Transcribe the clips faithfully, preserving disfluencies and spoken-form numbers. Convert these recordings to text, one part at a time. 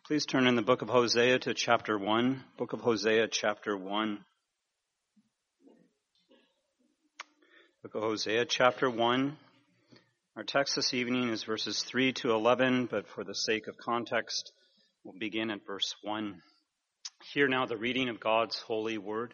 Please turn in the book of Hosea to chapter one. Book of Hosea, chapter one. Book of Hosea, chapter one. Our text this evening is verses three to eleven, but for the sake of context, we'll begin at verse one. Hear now the reading of God's holy word.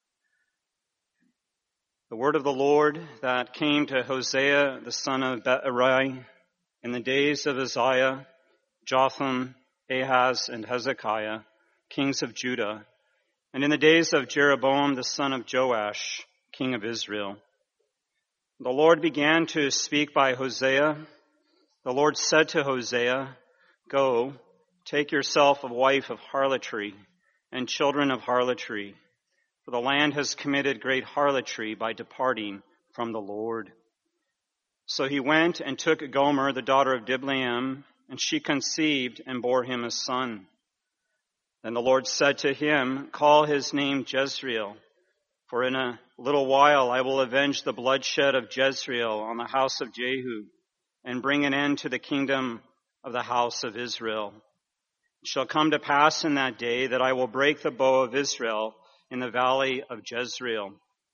The word of the Lord that came to Hosea, the son of Beeri, in the days of Uzziah, Jotham, Ahaz, and Hezekiah, kings of Judah, and in the days of Jeroboam, the son of Joash, king of Israel. The Lord began to speak by Hosea. The Lord said to Hosea, "Go, take yourself a wife of harlotry and children of harlotry, for the land has committed great harlotry by departing from the Lord." So he went and took Gomer, the daughter of Diblaim, and she conceived and bore him a son. Then the Lord said to him, "Call his name Jezreel, for in a little while I will avenge the bloodshed of Jezreel on the house of Jehu, and bring an end to the kingdom of the house of Israel. It shall come to pass in that day that I will break the bow of Israel in the valley of Jezreel."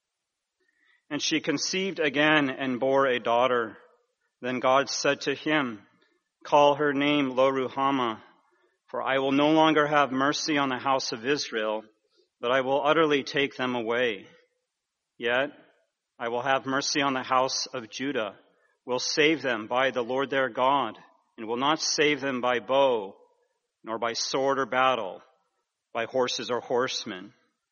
And she conceived again and bore a daughter. Then God said to him, "Call her name Lo-ruhamah, for I will no longer have mercy on the house of Israel, but I will utterly take them away. Yet I will have mercy on the house of Judah, will save them by the Lord their God, and will not save them by bow, nor by sword or battle, by horses or horsemen."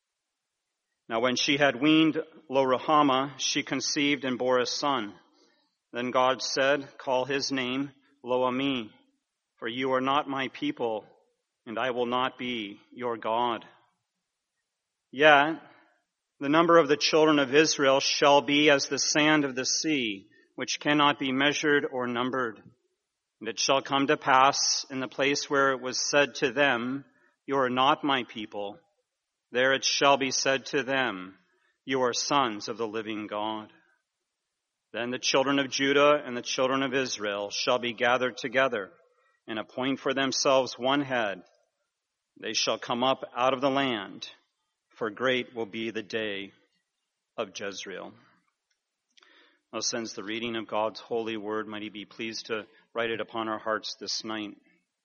Now when she had weaned Lo-ruhamah, she conceived and bore a son. Then God said, "Call his name Lo-ammi, for you are not my people, and I will not be your God. Yet the number of the children of Israel shall be as the sand of the sea, which cannot be measured or numbered. And it shall come to pass in the place where it was said to them, 'You are not my people,' there it shall be said to them, 'You are sons of the living God.' Then the children of Judah and the children of Israel shall be gathered together and appoint for themselves one head. They shall come up out of the land, for great will be the day of Jezreel." Thus ends the reading of God's holy word. Might he be pleased to write it upon our hearts this night.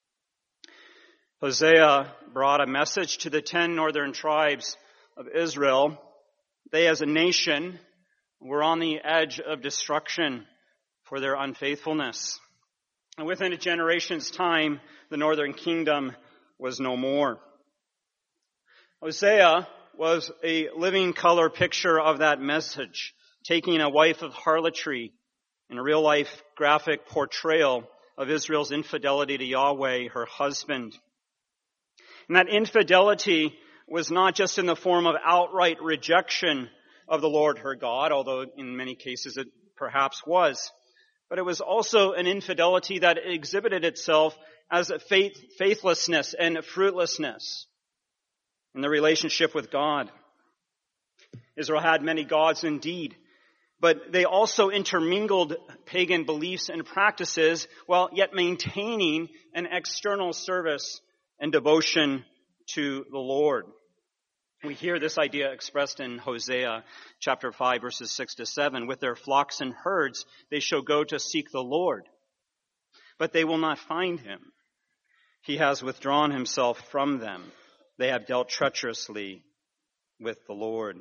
Hosea brought a message to the ten northern tribes of Israel. They as a nation were on the edge of destruction for their unfaithfulness. And within a generation's time, the northern kingdom was no more. Hosea was a living color picture of that message, taking a wife of harlotry in a real-life graphic portrayal of Israel's infidelity to Yahweh, her husband. And that infidelity was not just in the form of outright rejection of the Lord her God, although in many cases it perhaps was, but it was also an infidelity that exhibited itself as a faith, faithlessness and fruitlessness in the relationship with God. Israel had many gods indeed, but they also intermingled pagan beliefs and practices while yet maintaining an external service and devotion to the Lord. We hear this idea expressed in Hosea chapter five, verses six to seven. "With their flocks and herds, they shall go to seek the Lord, but they will not find him. He has withdrawn himself from them. They have dealt treacherously with the Lord."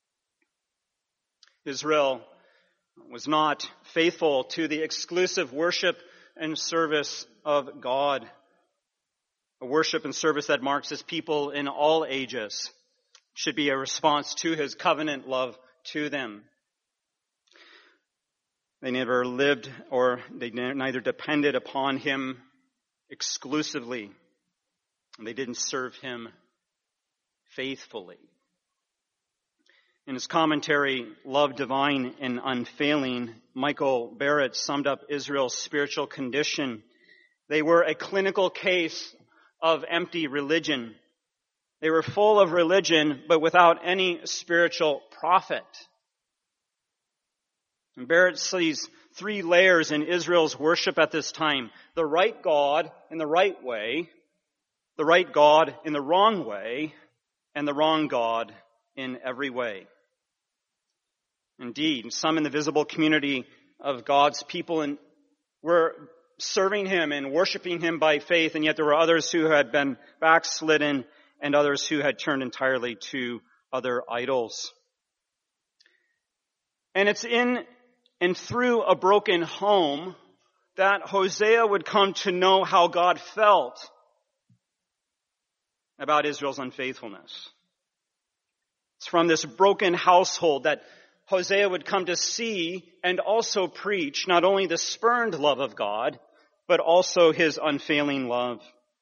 Israel was not faithful to the exclusive worship and service of God, a worship and service that marks his people in all ages. Should be a response to his covenant love to them. They never lived or they neither depended upon him exclusively. And they didn't serve him faithfully. In his commentary, Love Divine and Unfailing, Michael Barrett summed up Israel's spiritual condition. They were a clinical case of empty religion. They were full of religion, but without any spiritual profit. And Barrett sees three layers in Israel's worship at this time. The right God in the right way, the right God in the wrong way, and the wrong God in every way. Indeed, some in the visible community of God's people and were serving him and worshiping him by faith, and yet there were others who had been backslidden and others who had turned entirely to other idols. And it's in and through a broken home that Hosea would come to know how God felt about Israel's unfaithfulness. It's from this broken household that Hosea would come to see and also preach not only the spurned love of God, but also his unfailing love.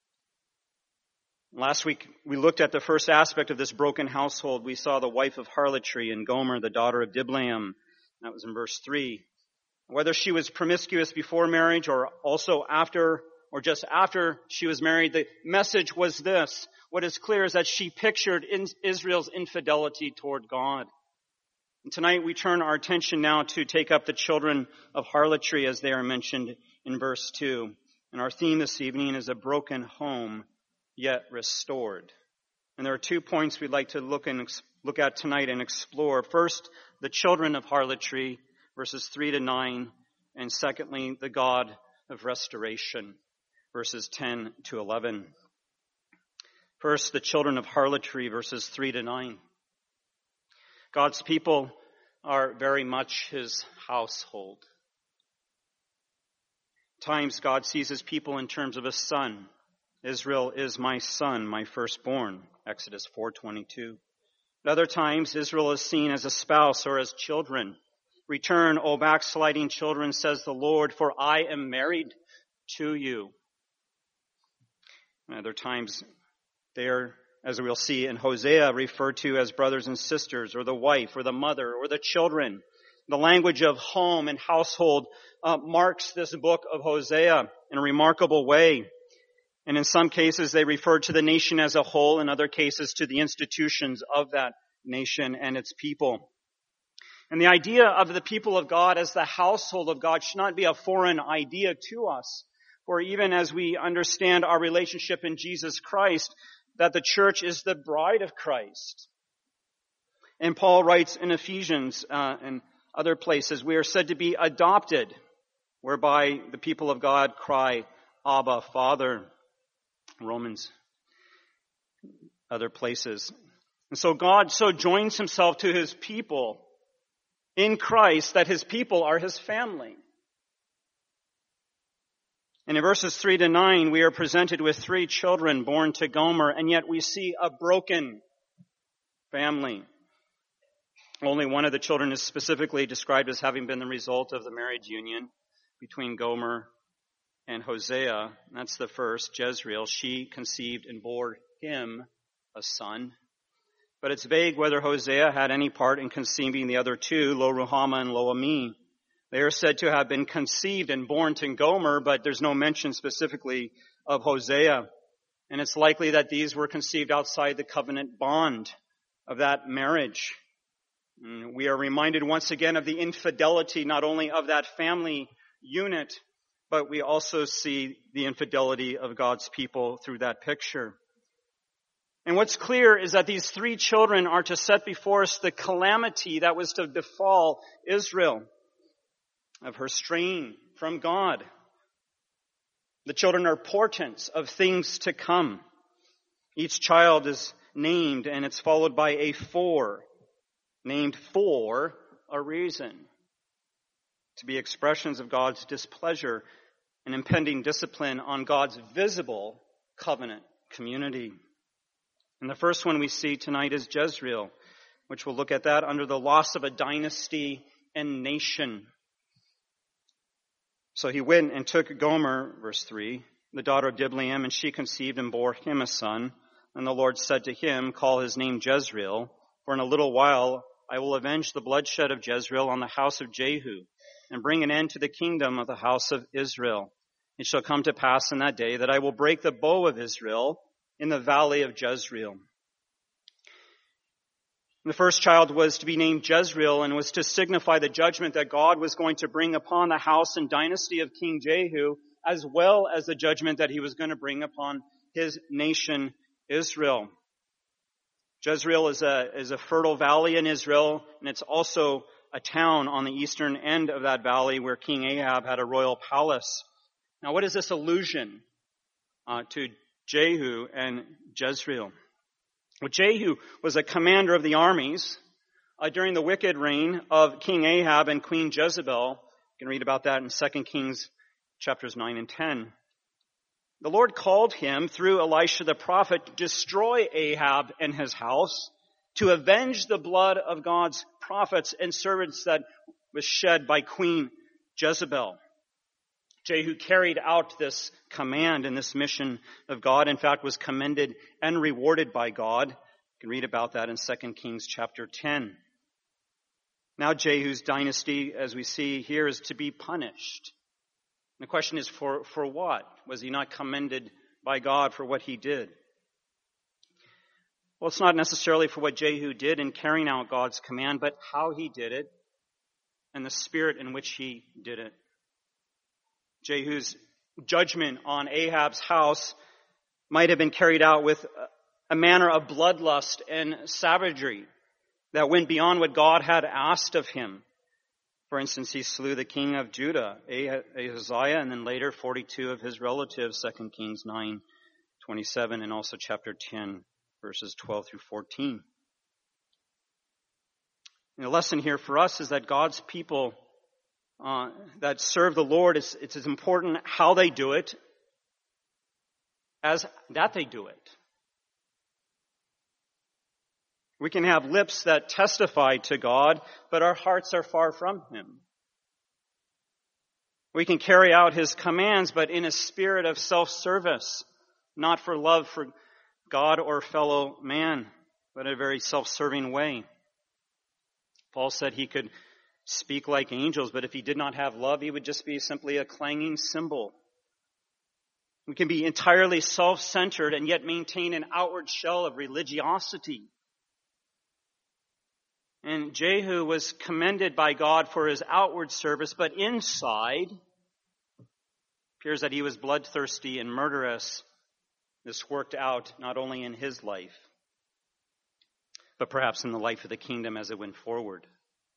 Last week, we looked at the first aspect of this broken household. We saw the wife of harlotry and Gomer, the daughter of Diblaim. That was in verse three. Whether she was promiscuous before marriage or also after, or just after she was married, the message was this. What is clear is that she pictured Israel's infidelity toward God. And tonight we turn our attention now to take up the children of harlotry as they are mentioned in verse two. And our theme this evening is a broken home, yet restored. And there are two points we'd like to look and look at tonight and explore. First, the children of harlotry, verses three to nine. And secondly, the God of restoration, verses ten to eleven. First, the children of harlotry, verses three to nine. God's people are very much his household. At times, God sees his people in terms of a son. Israel is my son, my firstborn, Exodus four twenty-two. At other times, Israel is seen as a spouse or as children. Return, O backsliding children, says the Lord, for I am married to you. At other times, they are, as we'll see in Hosea, referred to as brothers and sisters, or the wife, or the mother, or the children. The language of home and household uh, marks this book of Hosea in a remarkable way. And in some cases, they refer to the nation as a whole, in other cases to the institutions of that nation and its people. And the idea of the people of God as the household of God should not be a foreign idea to us. For even as we understand our relationship in Jesus Christ, that the church is the bride of Christ. And Paul writes in Ephesians uh, and other places, we are said to be adopted, whereby the people of God cry, Abba, Father. Romans, other places. And so God so joins himself to his people in Christ that his people are his family. And in verses three to nine, we are presented with three children born to Gomer, and yet we see a broken family. Only one of the children is specifically described as having been the result of the marriage union between Gomer and Hosea. That's the first, Jezreel. She conceived and bore him a son. But it's vague whether Hosea had any part in conceiving the other two, Lo-Ruhamah and Lo-Ammi. They are said to have been conceived and born to Gomer, but there's no mention specifically of Hosea. And it's likely that these were conceived outside the covenant bond of that marriage. And we are reminded once again of the infidelity not only of that family unit, but we also see the infidelity of God's people through that picture. And what's clear is that these three children are to set before us the calamity that was to befall Israel of her straying from God. The children are portents of things to come. Each child is named, and it's followed by a for, named for a reason, to be expressions of God's displeasure and impending discipline on God's visible covenant community. And the first one we see tonight is Jezreel, which we'll look at that under the loss of a dynasty and nation. So he went and took Gomer, verse three, the daughter of Diblaim, and she conceived and bore him a son. And the Lord said to him, call his name Jezreel, for in a little while I will avenge the bloodshed of Jezreel on the house of Jehu, and bring an end to the kingdom of the house of Israel. It shall come to pass in that day that I will break the bow of Israel in the valley of Jezreel. The first child was to be named Jezreel and was to signify the judgment that God was going to bring upon the house and dynasty of King Jehu, as well as the judgment that he was going to bring upon his nation Israel. Jezreel is a, is a fertile valley in Israel, and it's also a town on the eastern end of that valley where King Ahab had a royal palace. Now, what is this allusion uh, to Jehu and Jezreel? Well, Jehu was a commander of the armies uh, during the wicked reign of King Ahab and Queen Jezebel. You can read about that in Second Kings chapters nine and ten. The Lord called him through Elisha the prophet to destroy Ahab and his house, to avenge the blood of God's prophets and servants that was shed by Queen Jezebel. Jehu carried out this command and this mission of God. In fact, was commended and rewarded by God. You can read about that in Second Kings chapter ten. Now Jehu's dynasty, as we see here, is to be punished. The question is, for, for what? Was he not commended by God for what he did? Well, it's not necessarily for what Jehu did in carrying out God's command, but how he did it and the spirit in which he did it. Jehu's judgment on Ahab's house might have been carried out with a manner of bloodlust and savagery that went beyond what God had asked of him. For instance, he slew the king of Judah, Ahaziah, and then later forty-two of his relatives, Second Kings nine twenty-seven, and also chapter ten, verses twelve through fourteen. And the lesson here for us is that God's people uh, that serve the Lord, it's, it's as important how they do it as that they do it. We can have lips that testify to God, but our hearts are far from Him. We can carry out His commands, but in a spirit of self-service, not for love for God or fellow man, but in a very self-serving way. Paul said he could speak like angels, but if he did not have love, he would just be simply a clanging cymbal. We can be entirely self-centered and yet maintain an outward shell of religiosity. And Jehu was commended by God for his outward service, but inside, it appears that he was bloodthirsty and murderous. This worked out not only in his life, but perhaps in the life of the kingdom as it went forward.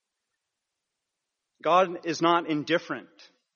God is not indifferent,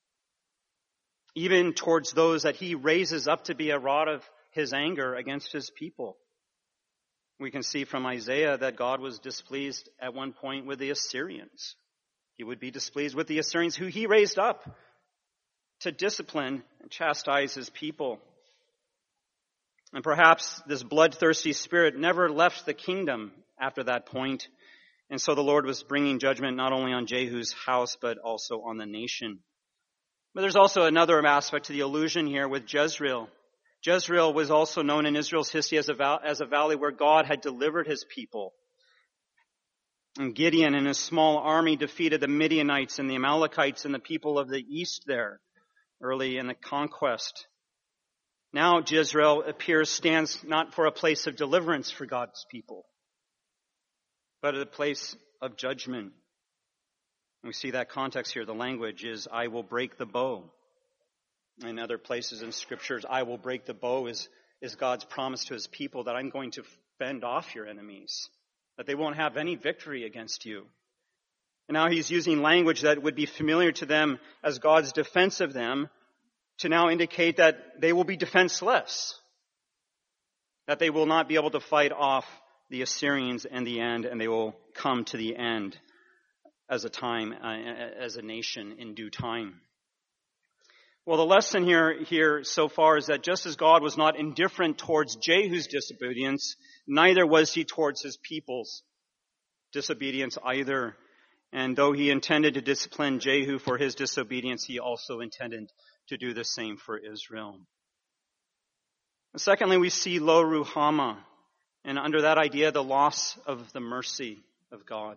even towards those that he raises up to be a rod of his anger against his people. We can see from Isaiah that God was displeased at one point with the Assyrians. He would be displeased with the Assyrians who he raised up to discipline and chastise his people. And perhaps this bloodthirsty spirit never left the kingdom after that point. And so the Lord was bringing judgment not only on Jehu's house, but also on the nation. But there's also another aspect to the allusion here with Jezreel. Jezreel was also known in Israel's history as a, val- as a valley where God had delivered his people. And Gideon and his small army defeated the Midianites and the Amalekites and the people of the east there early in the conquest. Now Jezreel appears stands not for a place of deliverance for God's people, but a place of judgment. And we see that context here. The language is, I will break the bow. In other places in scriptures, I will break the bow is, is God's promise to his people that I'm going to fend off your enemies, that they won't have any victory against you. And now he's using language that would be familiar to them as God's defense of them to now indicate that they will be defenseless, that they will not be able to fight off the Assyrians in the end, and they will come to the end as a time, uh, as a nation in due time. Well, the lesson here, here so far is that just as God was not indifferent towards Jehu's disobedience, neither was he towards his people's disobedience either. And though he intended to discipline Jehu for his disobedience, he also intended to do the same for Israel. And secondly, we see lo ruhama, and under that idea, the loss of the mercy of God.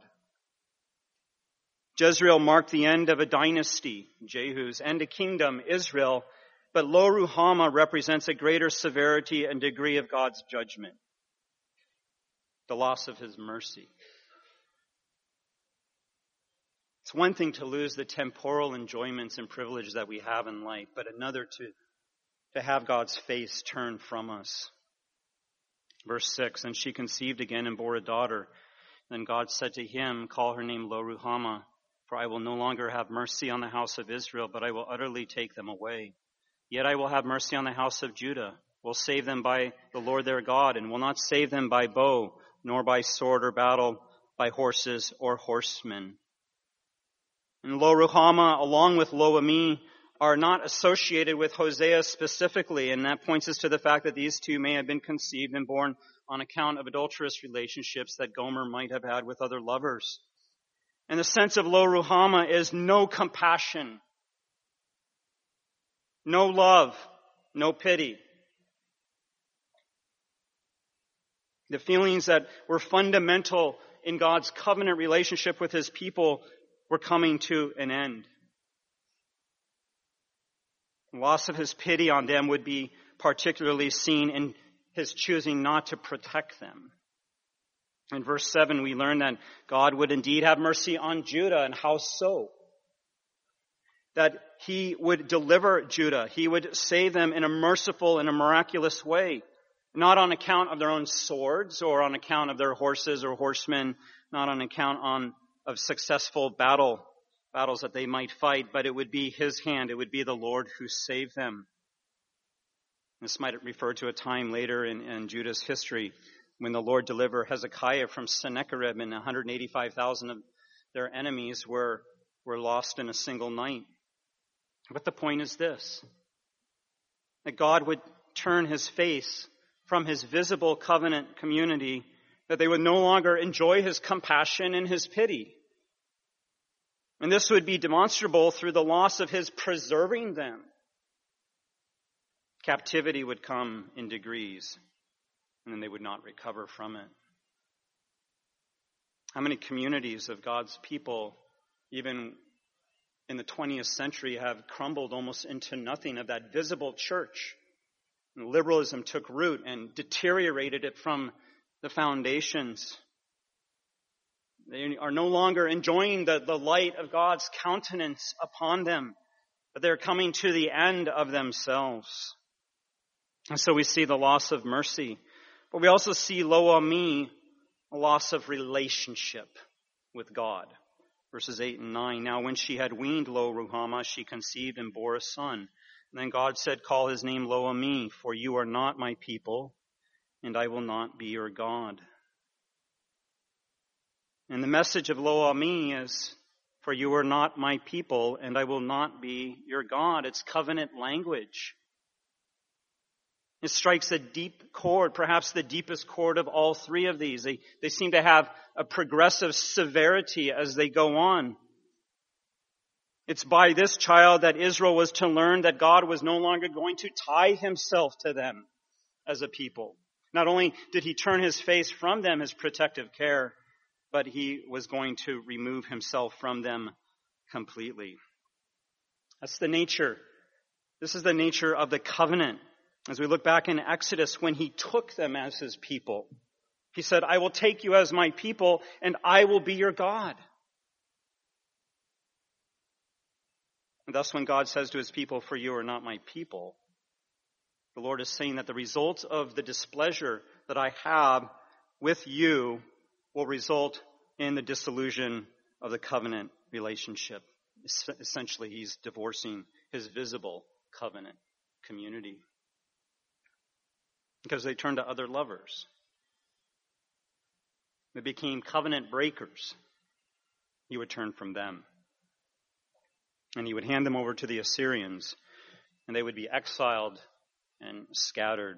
Jezreel marked the end of a dynasty, Jehu's, and a kingdom, Israel, but lo ruhama represents a greater severity and degree of God's judgment, the loss of his mercy. It's one thing to lose the temporal enjoyments and privileges that we have in life, but another to, to have God's face turned from us. Verse six, and she conceived again and bore a daughter. Then God said to him, call her name Lo-ruhamah, for I will no longer have mercy on the house of Israel, but I will utterly take them away. Yet I will have mercy on the house of Judah, will save them by the Lord their God, and will not save them by bow, nor by sword or battle, by horses or horsemen. And Lo-ruhamah, along with Lo-ammi, are not associated with Hosea specifically, and that points us to the fact that these two may have been conceived and born on account of adulterous relationships that Gomer might have had with other lovers. And the sense of Lo-ruhamah is no compassion, no love, no pity. The feelings that were fundamental in God's covenant relationship with his people were coming to an end. The loss of his pity on them would be particularly seen in his choosing not to protect them. In verse seven, we learn that God would indeed have mercy on Judah, and how so? That he would deliver Judah. He would save them in a merciful and a miraculous way, not on account of their own swords or on account of their horses or horsemen, not on account on, of successful battle battles that they might fight, but it would be his hand. It would be the Lord who saved them. This might refer to a time later in, in Judah's history when the Lord delivered Hezekiah from Sennacherib, and one hundred eighty-five thousand of their enemies were, were lost in a single night. But the point is this, that God would turn his face from his visible covenant community, that they would no longer enjoy his compassion and his pity. And this would be demonstrable through the loss of his preserving them. Captivity would come in degrees, and then they would not recover from it. How many communities of God's people, even in the twentieth century, have crumbled almost into nothing of that visible church? And liberalism took root and deteriorated it from the foundations. They are no longer enjoying the, the light of God's countenance upon them, but they're coming to the end of themselves. And so we see the loss of mercy. But we also see Lo-ammi, a loss of relationship with God. Verses eight and nine, now when she had weaned Lo-ruhamah, she conceived and bore a son. And then God said, call his name Lo-ammi, for you are not my people, and I will not be your God. And the message of Lo-ammi is, for you are not my people, and I will not be your God. It's covenant language. It strikes a deep chord, perhaps the deepest chord of all three of these. They, they seem to have a progressive severity as they go on. It's by this child that Israel was to learn that God was no longer going to tie himself to them as a people. Not only did he turn his face from them, his protective care, but he was going to remove himself from them completely. That's the nature. This is the nature of the covenant. As we look back in Exodus, when he took them as his people, he said, I will take you as my people, and I will be your God. And thus, when God says to his people, for you are not my people, the Lord is saying that the result of the displeasure that I have with you will result in the dissolution of the covenant relationship. Essentially, he's divorcing his visible covenant community because they turned to other lovers. They became covenant breakers. He would turn from them. And he would hand them over to the Assyrians, and they would be exiled and scattered.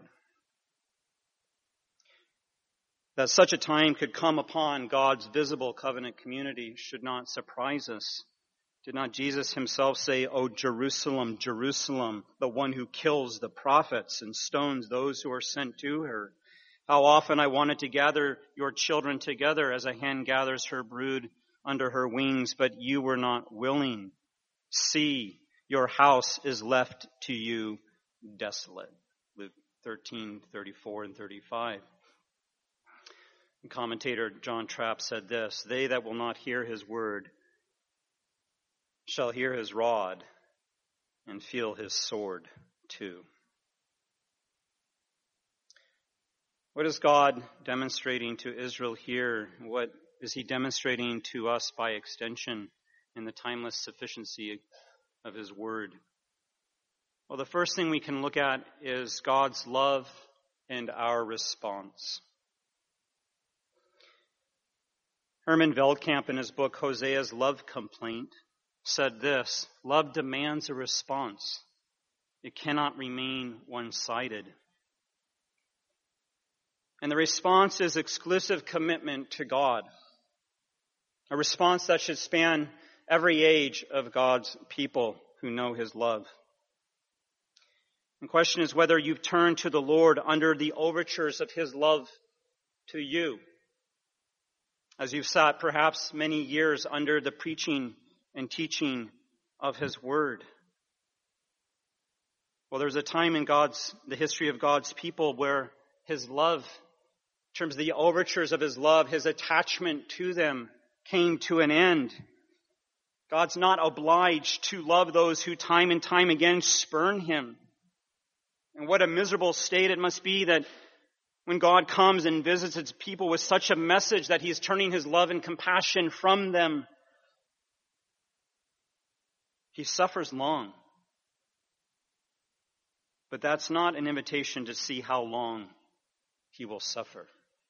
That such a time could come upon God's visible covenant community should not surprise us. Did not Jesus himself say, O Jerusalem, Jerusalem, the one who kills the prophets and stones those who are sent to her? How often I wanted to gather your children together as a hen gathers her brood under her wings, but you were not willing. See, your house is left to you desolate. Luke thirteen, thirty-four and thirty-five. Commentator John Trapp said this, they that will not hear his word shall hear his rod and feel his sword too. What is God demonstrating to Israel here? What is he demonstrating to us by extension in the timeless sufficiency of his word? Well, the first thing we can look at is God's love and our response. Herman Veldkamp, in his book Hosea's Love Complaint, said this: love demands a response. It cannot remain one-sided. And the response is exclusive commitment to God. A response that should span every age of God's people who know his love. The question is whether you've turned to the Lord under the overtures of his love to you, as you've sat perhaps many years under the preaching and teaching of his word. Well, there's a time in God's, the history of God's people where his love, in terms of the overtures of his love, his attachment to them came to an end. God's not obliged to love those who time and time again spurn him. And what a miserable state it must be that when God comes and visits his people with such a message that he is turning his love and compassion from them, he suffers long. But that's not an invitation to see how long he will suffer.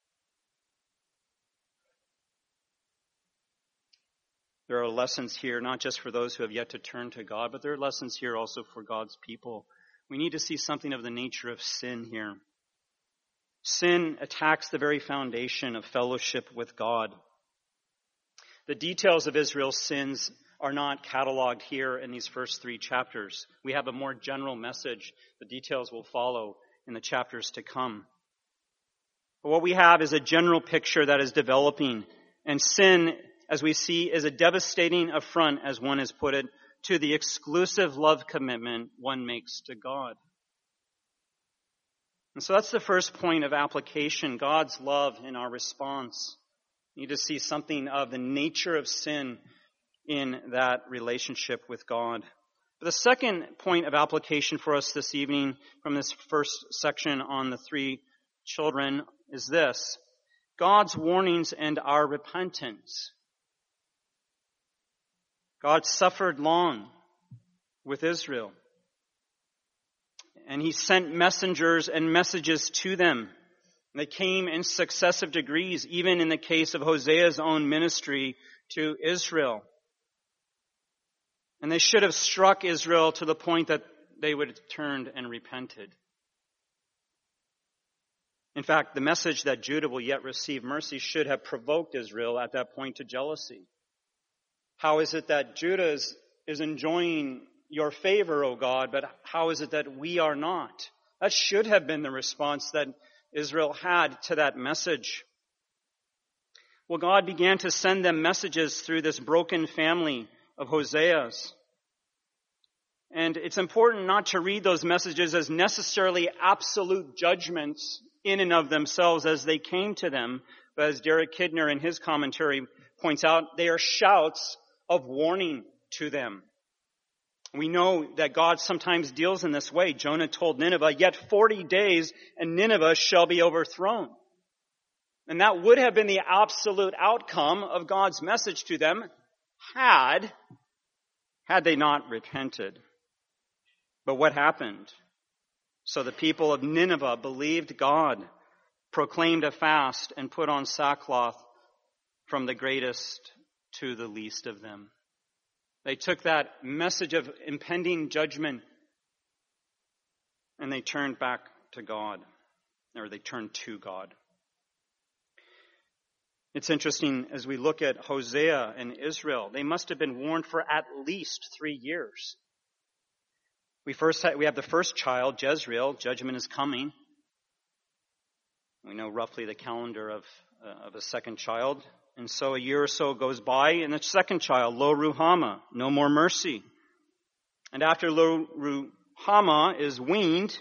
There are lessons here, not just for those who have yet to turn to God, but there are lessons here also for God's people. We need to see something of the nature of sin here. Sin attacks the very foundation of fellowship with God. The details of Israel's sins are not cataloged here in these first three chapters. We have a more general message. The details will follow in the chapters to come. But what we have is a general picture that is developing. And sin, as we see, is a devastating affront, as one has put it, to the exclusive love commitment one makes to God. And so that's the first point of application, God's love in our response. We need to see something of the nature of sin in that relationship with God. But the second point of application for us this evening from this first section on the three children is this: God's warnings and our repentance. God suffered long with Israel. And he sent messengers and messages to them. They came in successive degrees, even in the case of Hosea's own ministry to Israel. And they should have struck Israel to the point that they would have turned and repented. In fact, the message that Judah will yet receive mercy should have provoked Israel at that point to jealousy. How is it that Judah is, is enjoying your favor, O God, but how is it that we are not? That should have been the response that Israel had to that message. Well, God began to send them messages through this broken family of Hosea's. And it's important not to read those messages as necessarily absolute judgments in and of themselves as they came to them, but as Derek Kidner in his commentary points out, they are shouts of warning to them. We know that God sometimes deals in this way. Jonah told Nineveh, "Yet forty days and Nineveh shall be overthrown." And that would have been the absolute outcome of God's message to them had, had they not repented. But what happened? So the people of Nineveh believed God, proclaimed a fast, and put on sackcloth from the greatest to the least of them. They took that message of impending judgment and they turned back to God, or they turned to God. It's interesting as we look at Hosea and Israel, they must have been warned for at least three years. We first had, we have the first child, Jezreel. Judgment is coming. We know roughly the calendar of, uh, of a second child. And so a year or so goes by, and the second child, Lo Ruhamah, no more mercy. And after Lo Ruhamah is weaned,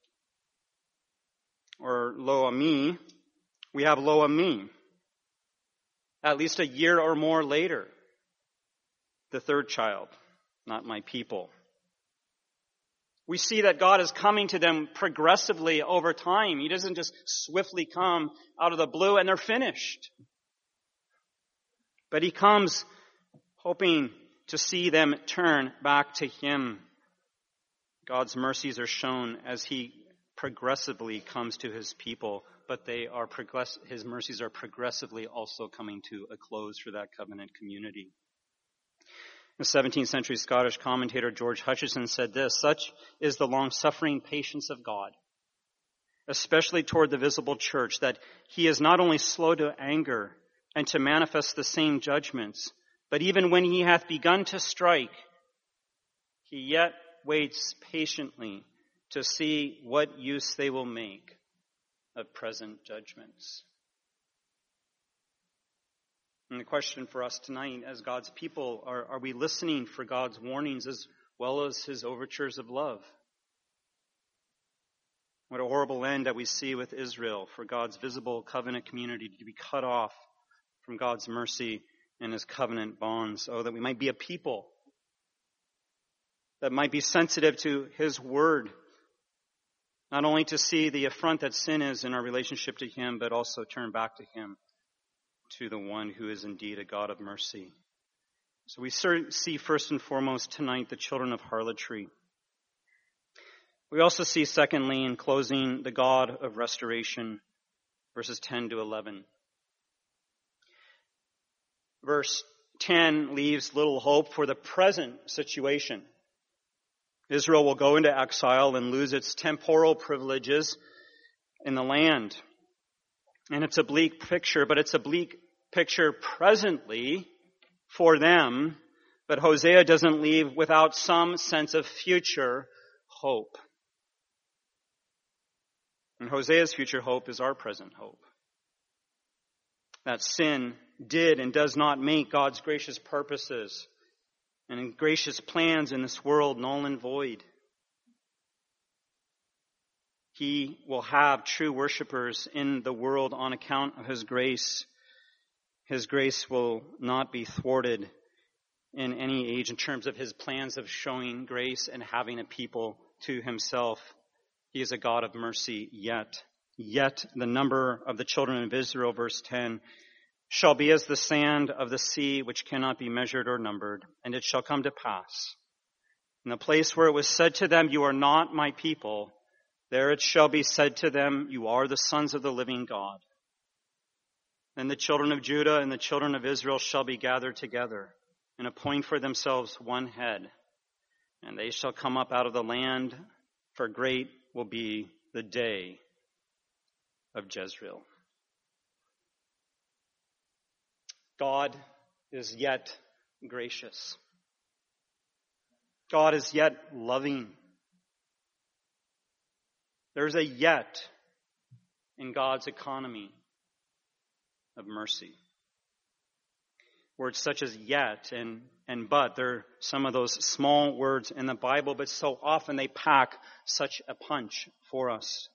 or Lo Ami, we have Lo Ami. At least a year or more later, the third child, not my people. We see that God is coming to them progressively over time. He doesn't just swiftly come out of the blue and they're finished. But he comes hoping to see them turn back to him. God's mercies are shown as he progressively comes to his people, but they are progress- his mercies are progressively also coming to a close for that covenant community. The seventeenth century Scottish commentator George Hutcheson said this: "Such is the long-suffering patience of God, especially toward the visible church, that he is not only slow to anger and to manifest the same judgments, but even when he hath begun to strike, he yet waits patiently to see what use they will make of present judgments." And the question for us tonight as God's people, are, are we listening for God's warnings as well as his overtures of love? What a horrible end that we see with Israel, for God's visible covenant community to be cut off from God's mercy and his covenant bonds. Oh, that we might be a people that might be sensitive to his word, not only to see the affront that sin is in our relationship to him, but also turn back to him, to the one who is indeed a God of mercy. So we see first and foremost tonight the children of harlotry. We also see secondly, in closing, the God of restoration, verses ten to eleven. Verse ten leaves little hope for the present situation. Israel will go into exile and lose its temporal privileges in the land. And it's a bleak picture, but it's a bleak picture presently for them. But Hosea doesn't leave without some sense of future hope. And Hosea's future hope is our present hope. That sin did and does not make God's gracious purposes and gracious plans in this world null and void. He will have true worshipers in the world on account of his grace. His grace will not be thwarted in any age in terms of his plans of showing grace and having a people to himself. He is a God of mercy yet. Yet the number of the children of Israel, verse ten, shall be as the sand of the sea, which cannot be measured or numbered. And it shall come to pass, in the place where it was said to them, you are not my people, there it shall be said to them, you are the sons of the living God. Then the children of Judah and the children of Israel shall be gathered together and appoint for themselves one head. And they shall come up out of the land, for great will be the day of Jezreel. God is yet gracious. God is yet loving. There's a yet in God's economy of mercy. Words such as yet and, and but, they're some of those small words in the Bible, but so often they pack such a punch for us.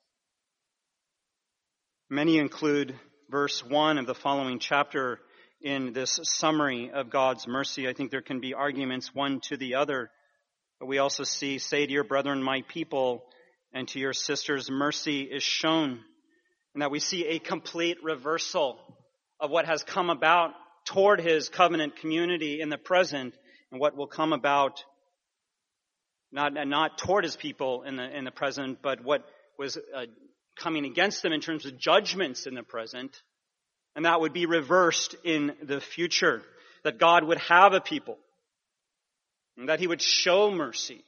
Many include verse one of the following chapter in this summary of God's mercy. I think there can be arguments one to the other, but we also see, say to your brethren, my people, and to your sisters, mercy is shown. And that we see a complete reversal of what has come about toward his covenant community in the present and what will come about not, not toward his people in the, in the present, but what was uh, coming against them in terms of judgments in the present. And that would be reversed in the future. That God would have a people. And that he would show mercy.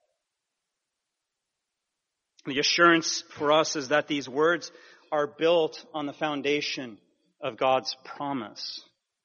The assurance for us is that these words are built on the foundation of God's promise.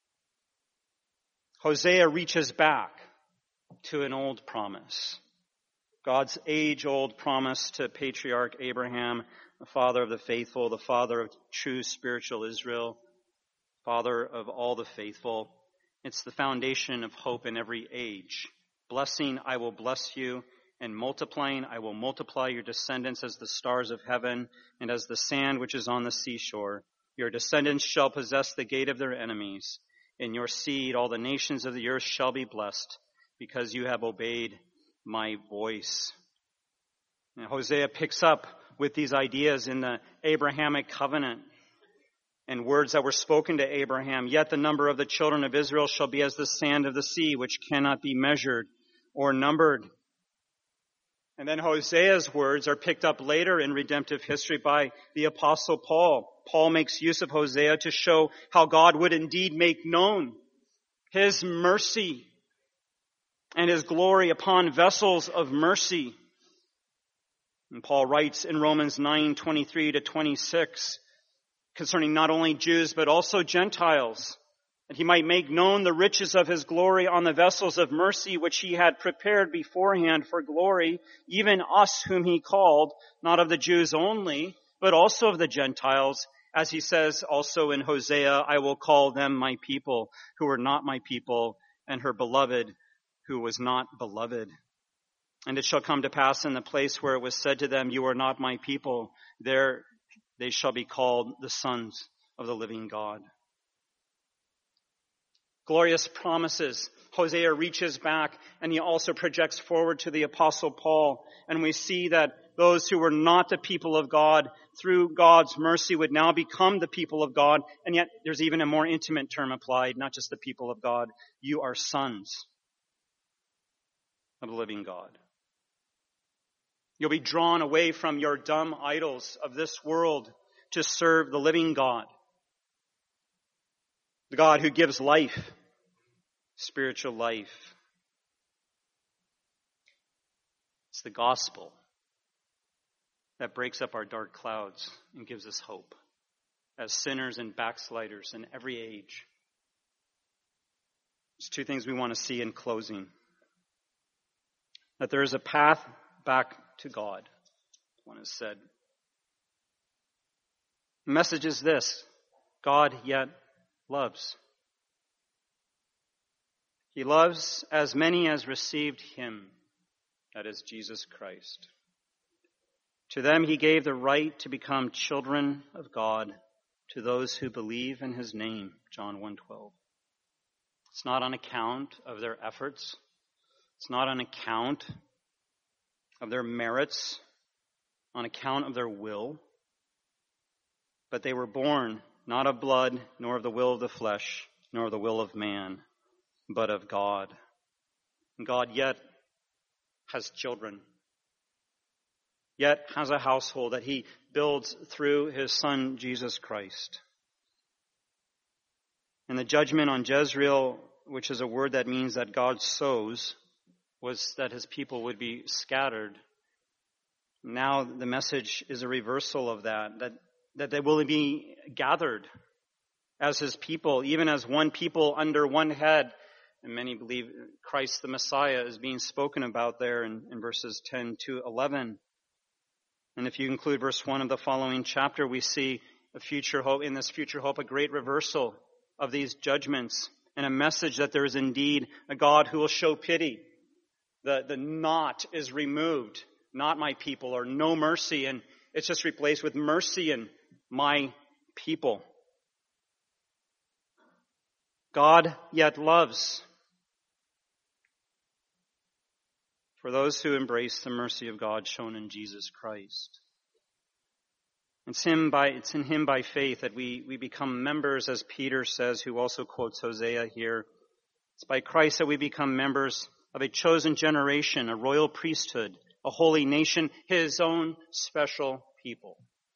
Hosea reaches back to an old promise. God's age-old promise to patriarch Abraham, the father of the faithful, the father of true spiritual Israel, father of all the faithful. It's the foundation of hope in every age. Blessing, I will bless you, and multiplying, I will multiply your descendants as the stars of heaven and as the sand which is on the seashore. Your descendants shall possess the gate of their enemies. In your seed all the nations of the earth shall be blessed, because you have obeyed my voice. And Hosea picks up with these ideas in the Abrahamic covenant and words that were spoken to Abraham. Yet the number of the children of Israel shall be as the sand of the sea, which cannot be measured or numbered. And then Hosea's words are picked up later in redemptive history by the Apostle Paul. Paul makes use of Hosea to show how God would indeed make known his mercy and his glory upon vessels of mercy. And Paul writes in Romans nine, twenty-three to twenty-six, concerning not only Jews but also Gentiles, that he might make known the riches of his glory on the vessels of mercy which he had prepared beforehand for glory, even us whom he called, not of the Jews only, but also of the Gentiles. As he says also in Hosea, I will call them my people who were not my people, and her beloved who was not beloved. And it shall come to pass in the place where it was said to them, you are not my people, there they shall be called the sons of the living God. Glorious promises. Hosea reaches back and he also projects forward to the Apostle Paul. And we see that those who were not the people of God through God's mercy would now become the people of God. And yet there's even a more intimate term applied, not just the people of God. You are sons of the living God. You'll be drawn away from your dumb idols of this world to serve the living God. The God who gives life, spiritual life. It's the gospel that breaks up our dark clouds and gives us hope as sinners and backsliders in every age. There's two things we want to see in closing. That there is a path back to God, one has said. The message is this: God yet loves. He loves as many as received him, that is Jesus Christ. To them he gave the right to become children of God, to those who believe in his name, John one twelve. It's not on account of their efforts. It's not on account of their merits, on account of their will. But they were born not of blood, nor of the will of the flesh, nor of the will of man, but of God. And God yet has children, yet has a household that he builds through his Son, Jesus Christ. And the judgment on Jezreel, which is a word that means that God sows, was that his people would be scattered. Now the message is a reversal of that, that, that they will be gathered as his people, even as one people under one head. And many believe Christ the Messiah is being spoken about there in, in verses ten to eleven. And if you include verse one of the following chapter, we see a future hope, in this future hope, a great reversal of these judgments and a message that there is indeed a God who will show pity. The, the not is removed, not my people, or no mercy, and it's just replaced with mercy and my people. God yet loves. For those who embrace the mercy of God shown in Jesus Christ. It's him by, it's in him by faith that we, we become members, as Peter says, who also quotes Hosea here. It's by Christ that we become members of a chosen generation, a royal priesthood, a holy nation, his own special people.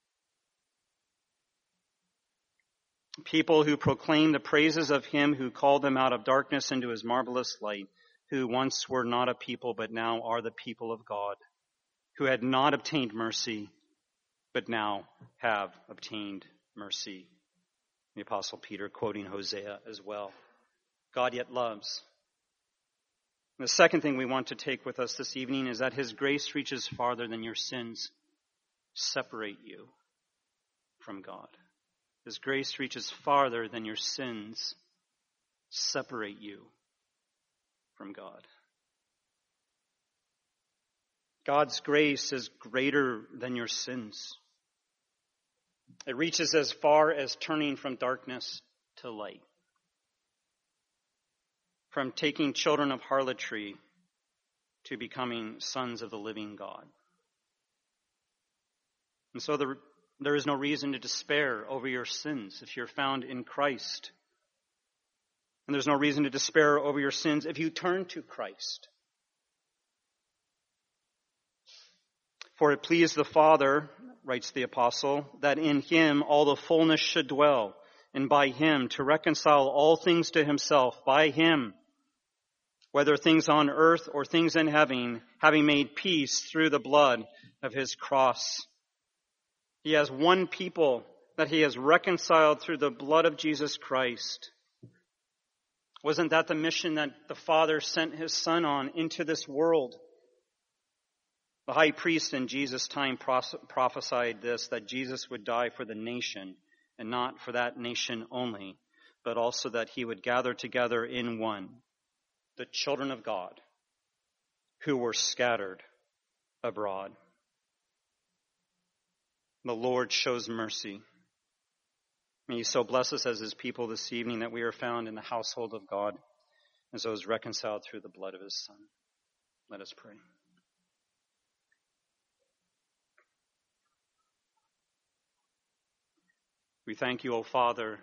People who proclaim the praises of him who called them out of darkness into his marvelous light, who once were not a people but now are the people of God, who had not obtained mercy but now have obtained mercy. The Apostle Peter quoting Hosea as well. God yet loves. The second thing we want to take with us this evening is that his grace reaches farther than your sins separate you from God. His grace reaches farther than your sins separate you from God. God's grace is greater than your sins. It reaches as far as turning from darkness to light. From taking children of harlotry to becoming sons of the living God. And so there, there is no reason to despair over your sins if you're found in Christ. And there's no reason to despair over your sins if you turn to Christ. For it pleased the Father, writes the apostle, that in him all the fullness should dwell, and by him to reconcile all things to himself, by him, whether things on earth or things in heaven, having made peace through the blood of his cross. He has one people that he has reconciled through the blood of Jesus Christ. Wasn't that the mission that the Father sent his Son on into this world? The high priest in Jesus' time prophesied this, that Jesus would die for the nation, and not for that nation only, but also that he would gather together in one the children of God who were scattered abroad. The Lord shows mercy. May he so bless us as his people this evening that we are found in the household of God, as those reconciled through the blood of his Son. Let us pray. We thank you, O Father,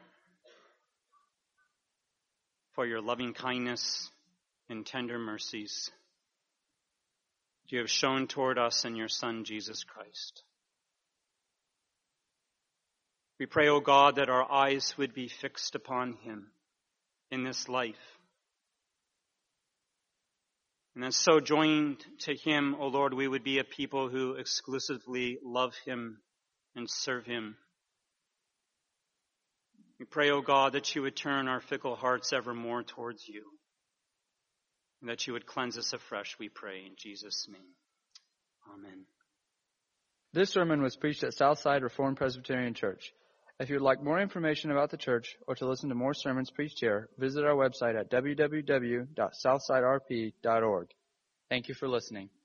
for your loving kindness and tender mercies you have shown toward us in your Son, Jesus Christ. We pray, O God, that our eyes would be fixed upon him in this life. And that so joined to him, O Lord, we would be a people who exclusively love him and serve him. We pray, O God, that you would turn our fickle hearts ever more towards you, and that you would cleanse us afresh, we pray, in Jesus' name. Amen. This sermon was preached at Southside Reformed Presbyterian Church. If you would like more information about the church or to listen to more sermons preached here, visit our website at w w w dot southside r p dot org. Thank you for listening.